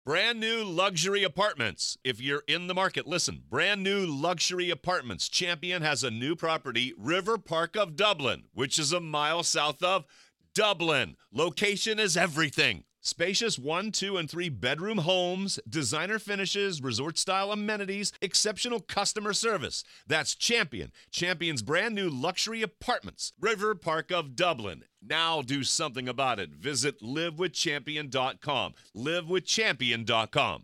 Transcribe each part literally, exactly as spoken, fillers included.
Brand new luxury apartments. If you're in the market, listen. Brand new luxury apartments. Champion has a new property, River Park of Dublin, which is a mile south of Dublin. Location is everything. Spacious one, two, and three bedroom homes, designer finishes, resort-style amenities, exceptional customer service. That's Champion. Champion's brand new luxury apartments. River Park of Dublin. Now do something about it. Visit live with champion dot com. live with champion dot com.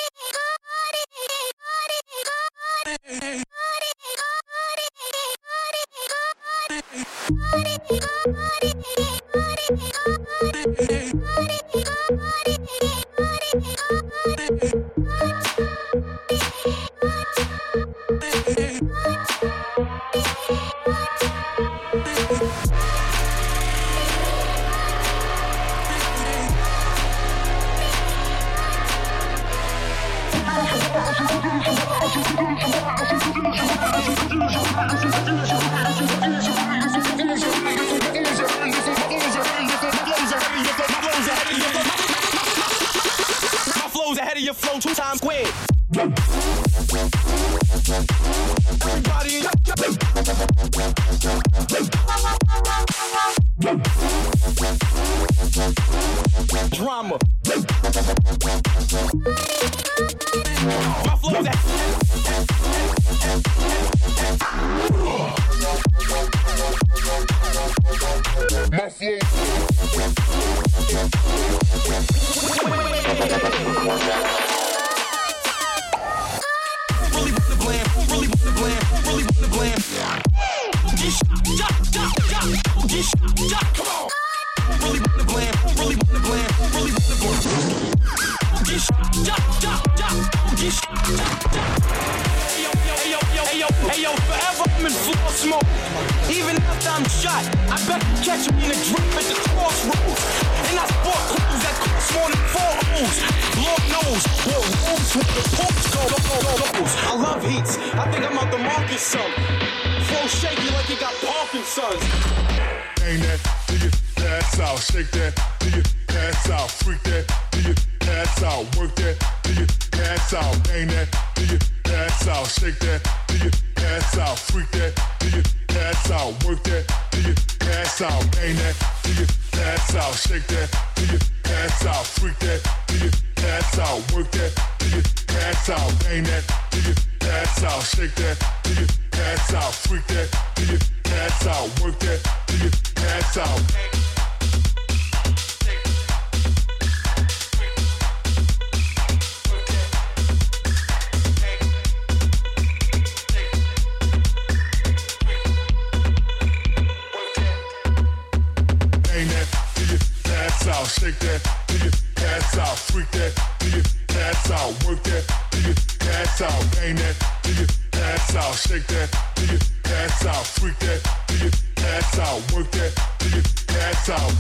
My flow's ahead of your flow two times squared. Everybody in drama. My flow's ahead. My flow. Really want the glam, really want the glam, really want the glam. Get shot, shot, shot, shot. Get shot, shot. Come on. Really want the glam, really want the glam, really want the glam. Get shot, shot, shot, shot. Get shot, shot, shot. Hey yo, hey yo, hey yo, hey yo, forever I'm in floor smoke. Even after I'm shot, I bet you catch me in a drip at the crossroads. And I sport clothes that cost more than four O's. Lord knows what roads with the pumps go, go, go, go, goes. I love heats. I think I'm out the market, son. Flow shaky like he got Parkinson's. Bang that, do you pass out? Shake that, do you pass out? Freak that, do you pass out? Work that, do you pass out? Bang that, do you pass out? Shake that, do you pass out? Freak that, do you pass out? Work that, do you pass out? Bang that, do you pass out? Shake that, do you pass out? Freak that, do you pass out? Work that, do you pass out? Bang that, do you pass out? Shake that, do you pass out? Freak that, do you pass out? Work that, do you pass out? Out, shake that, do you pass out? Freak that, do you pass out? Work that, do you pass out? Bang that, do you pass out? Shake that, do you pass out? Freak that, do you pass out? Work that, do you pass out?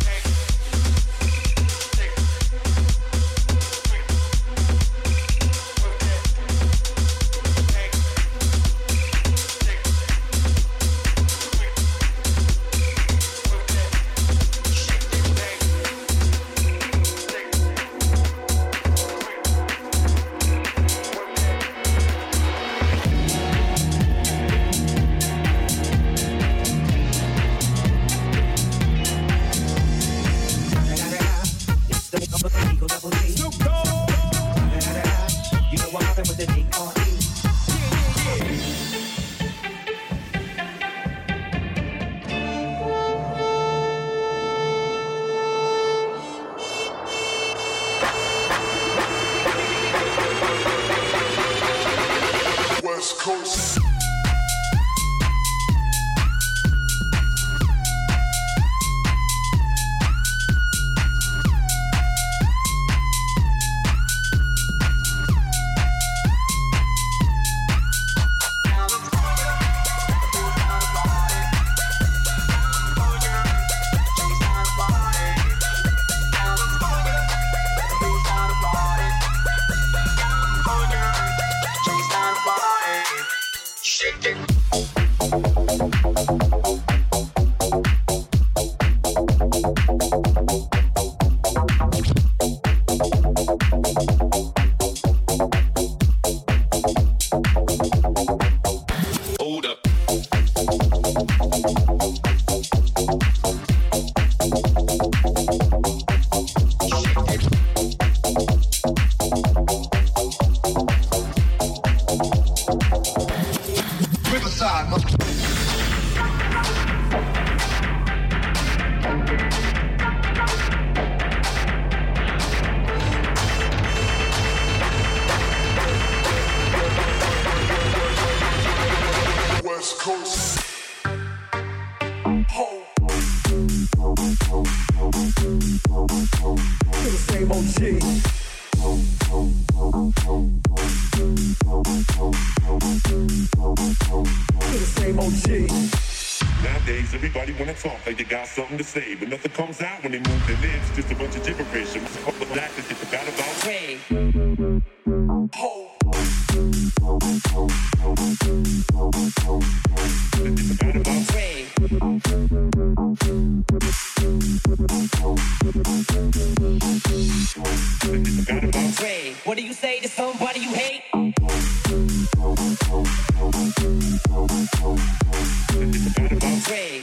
Nowadays, everybody wanna talk like they got something to say, but nothing comes out when they move their lips. Just a bunch of gibberish. And all of that that they forgot about. Ray. Ho. That they forgot about. Ray. That they forgot about. Ray. What do you say to somebody you hate? Ray.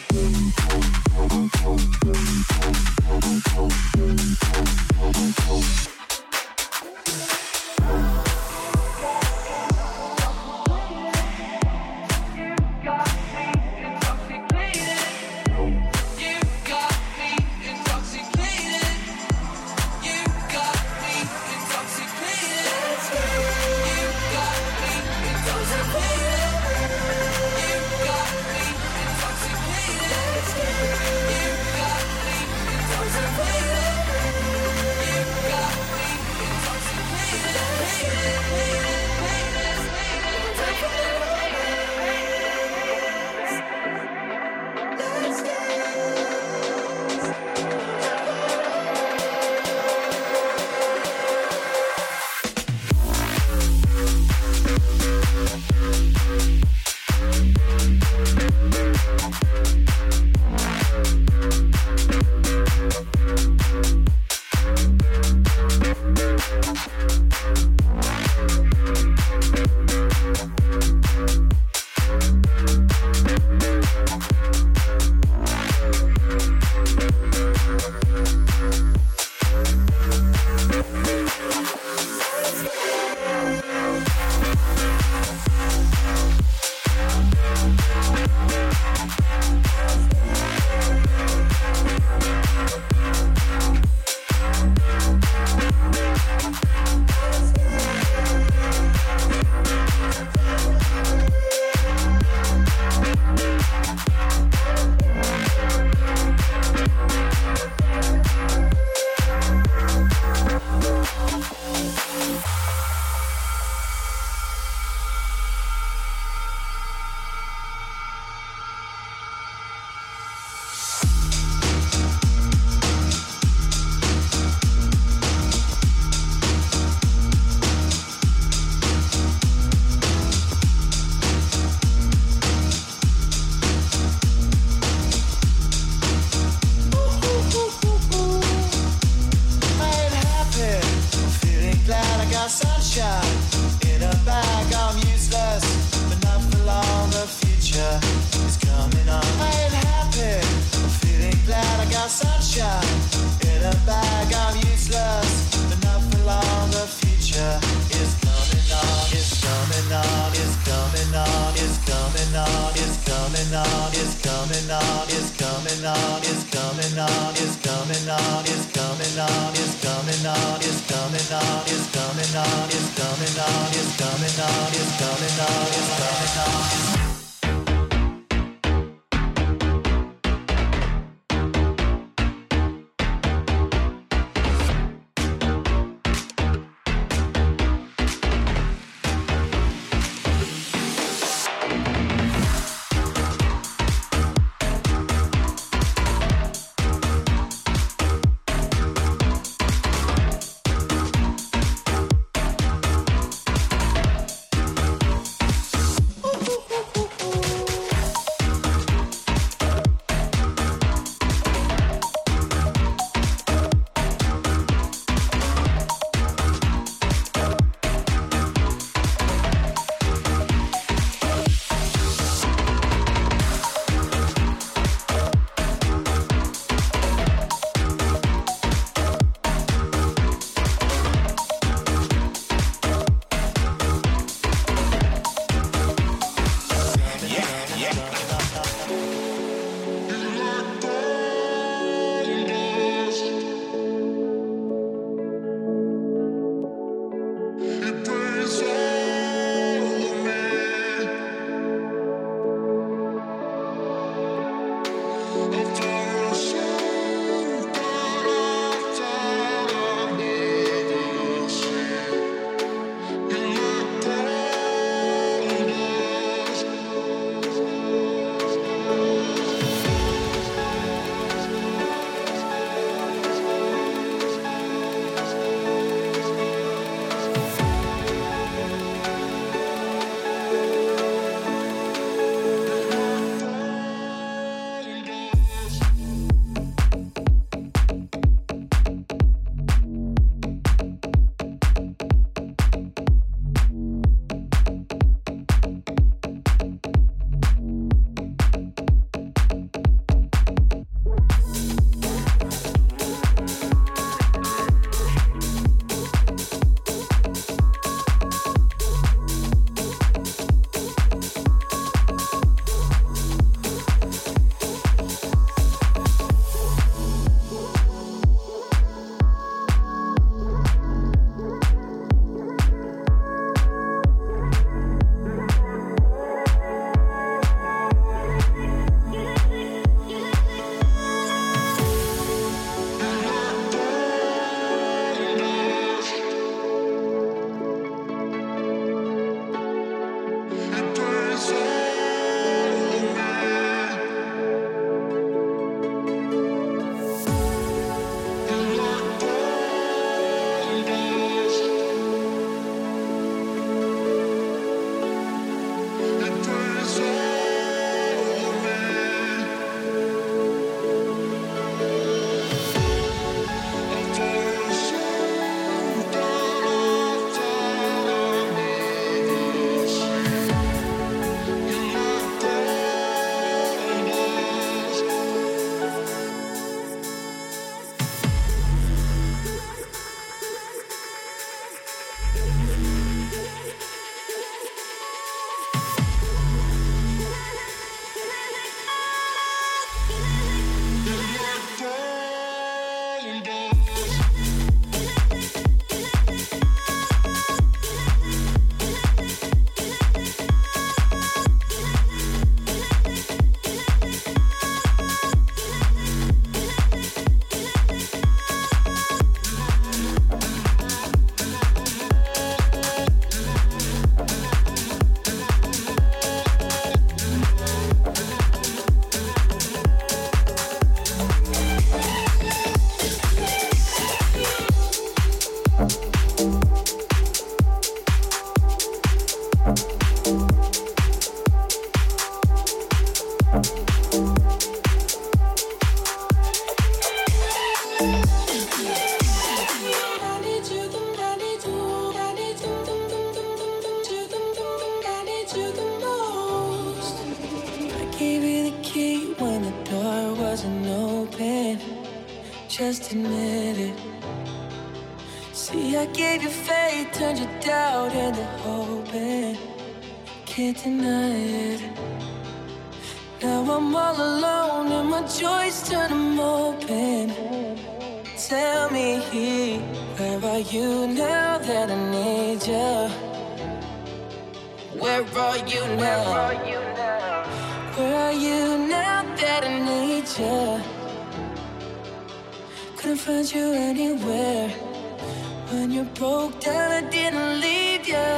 just admit it. See, I gave you faith, turned your doubt into hope, and can't deny it. Now I'm all alone and my joys turn them open. Tell me, where are you now that I need you? Where are you now? Where are you now that I need you? Couldn't find you anywhere. When you broke down, I didn't leave you.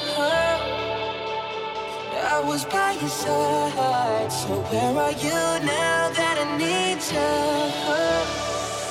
I was by your side. So where are you now that I need you?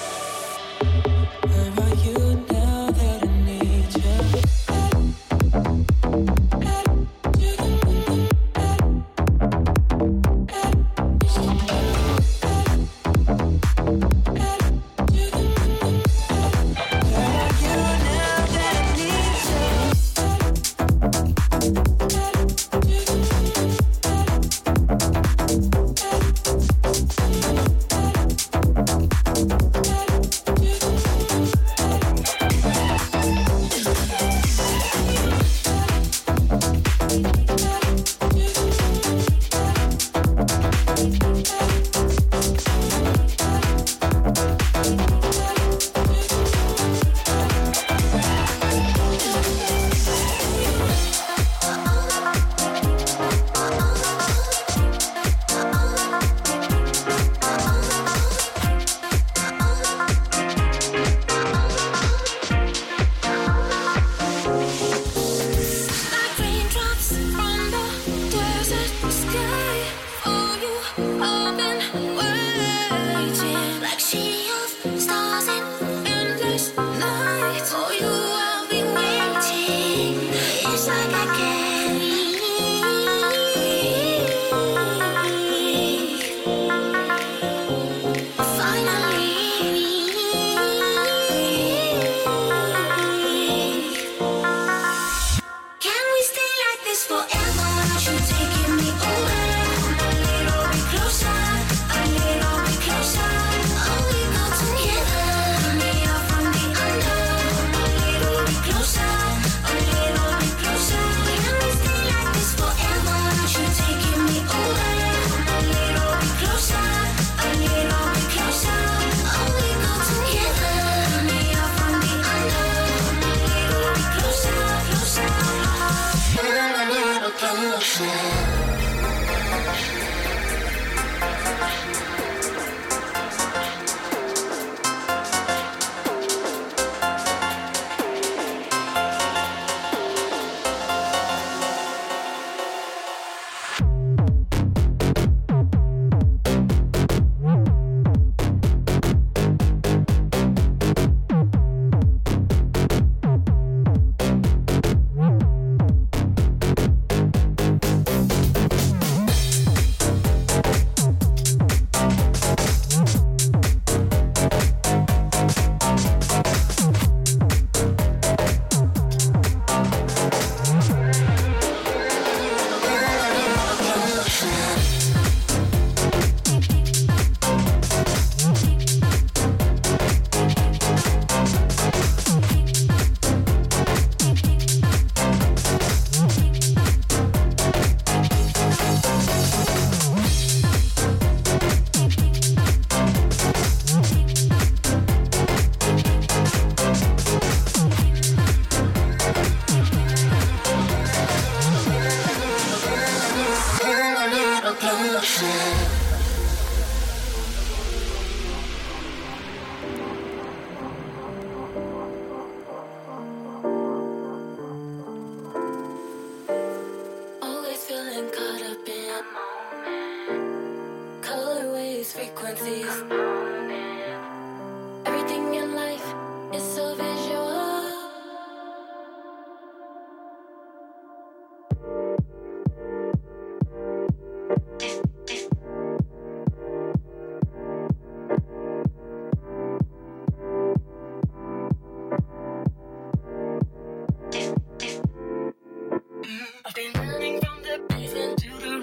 I've been running from the basement to the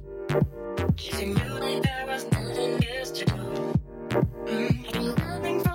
run, chasing you like there was nothing else to do. Mm, I've been running from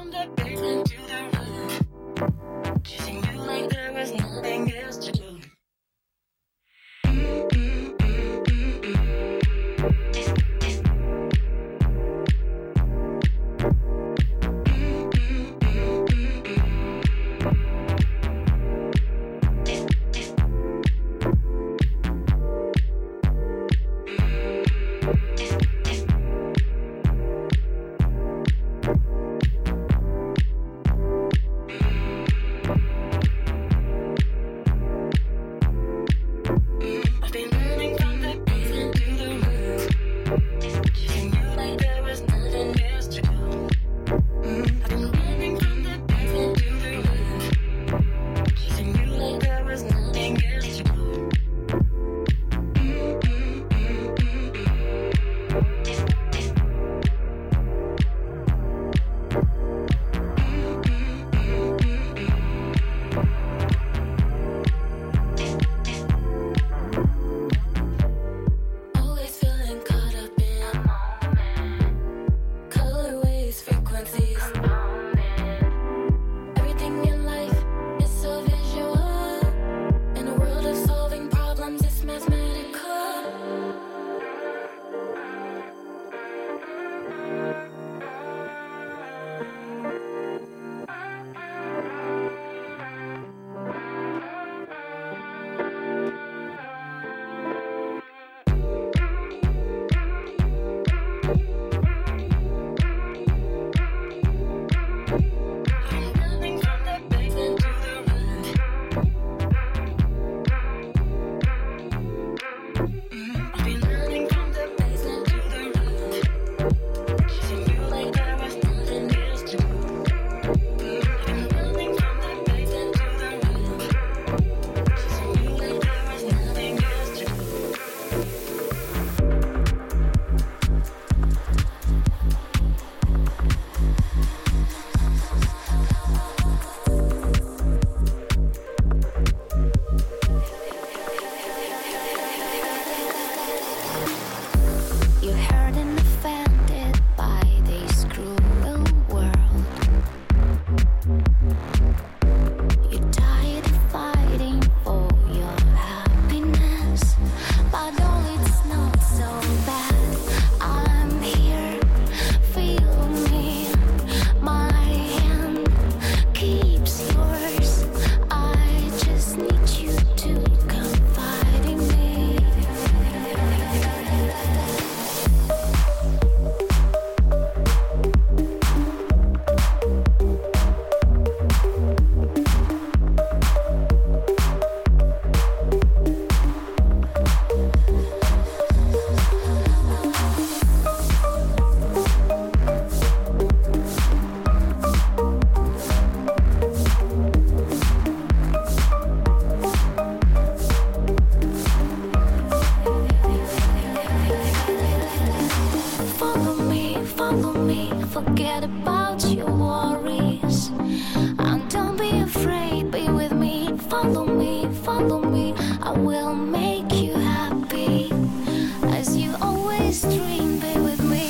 forget about your worries. And don't be afraid, be with me. Follow me, follow me. I will make you happy. As you always dream, be with me.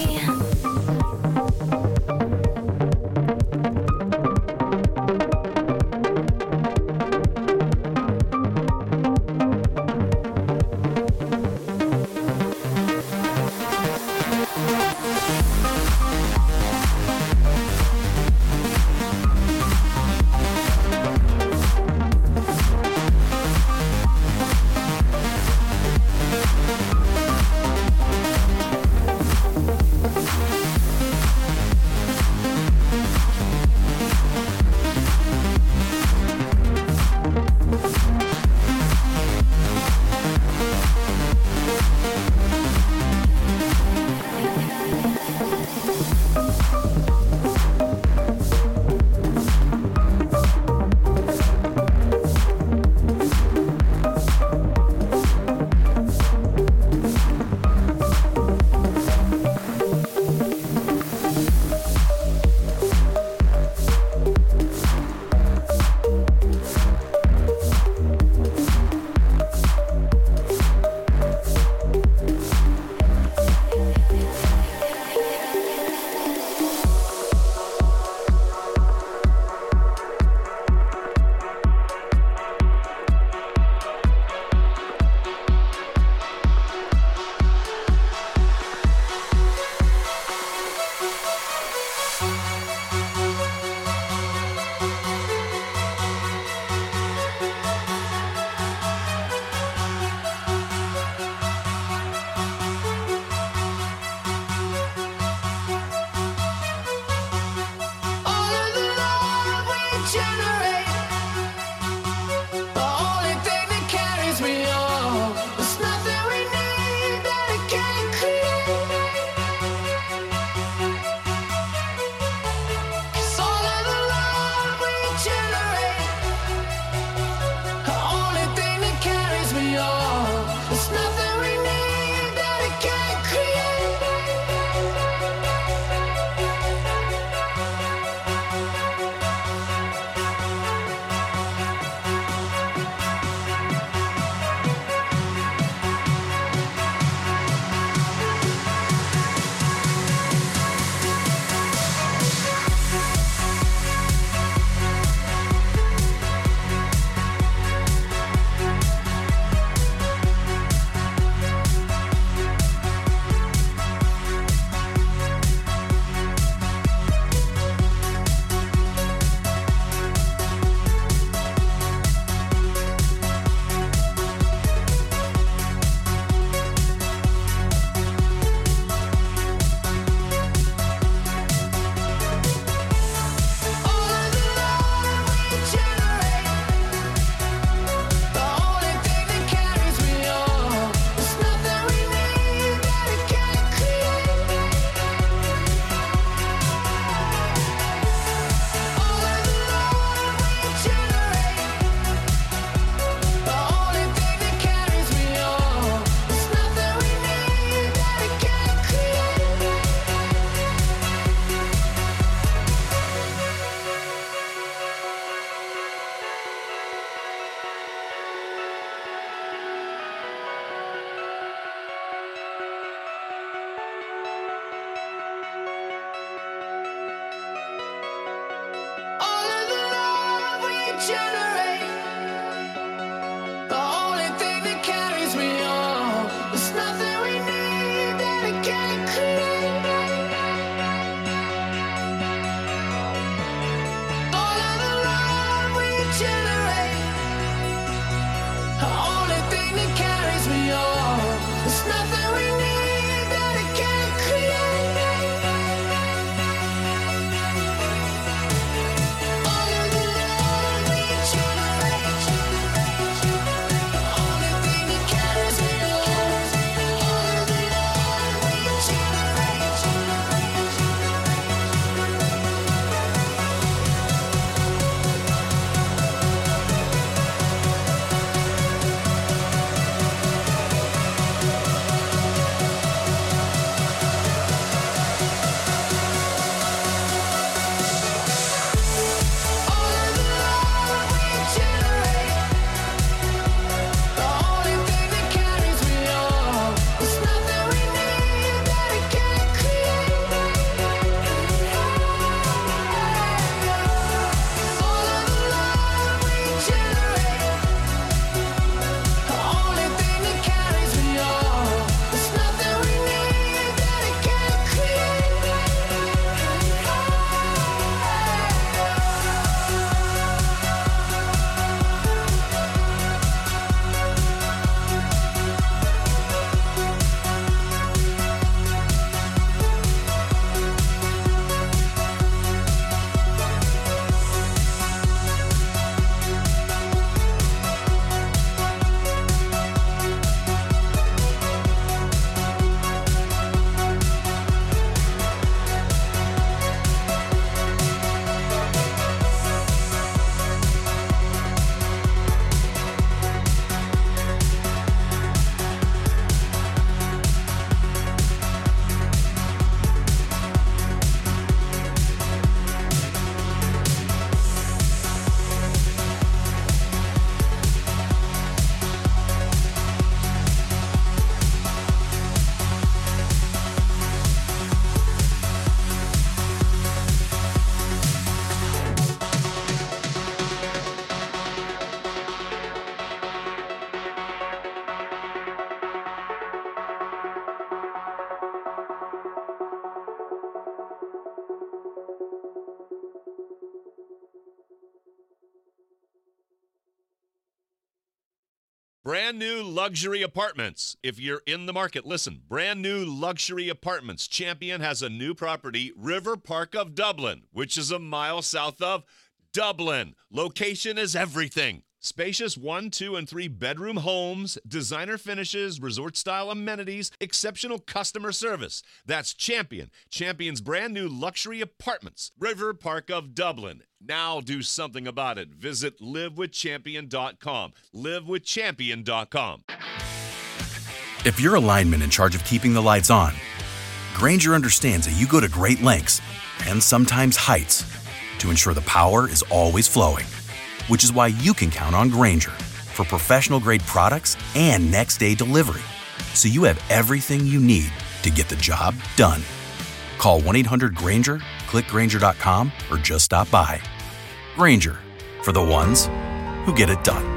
Brand new luxury apartments. If you're in the market, listen. Brand new luxury apartments. Champion has a new property, River Park of Dublin, which is a mile south of Dublin. Location is everything. Spacious one, two, and three bedroom homes, designer finishes, resort-style amenities, exceptional customer service. That's Champion. Champion's brand new luxury apartments, River Park of Dublin. Now do something about it. Visit live with champion dot com. live with champion dot com. If you're a lineman in charge of keeping the lights on, Grainger understands that you go to great lengths and sometimes heights to ensure the power is always flowing. Which is why you can count on Grainger for professional-grade products and next-day delivery, so you have everything you need to get the job done. Call one eight hundred Grainger, click Grainger dot com, or just stop by. Grainger, for the ones who get it done.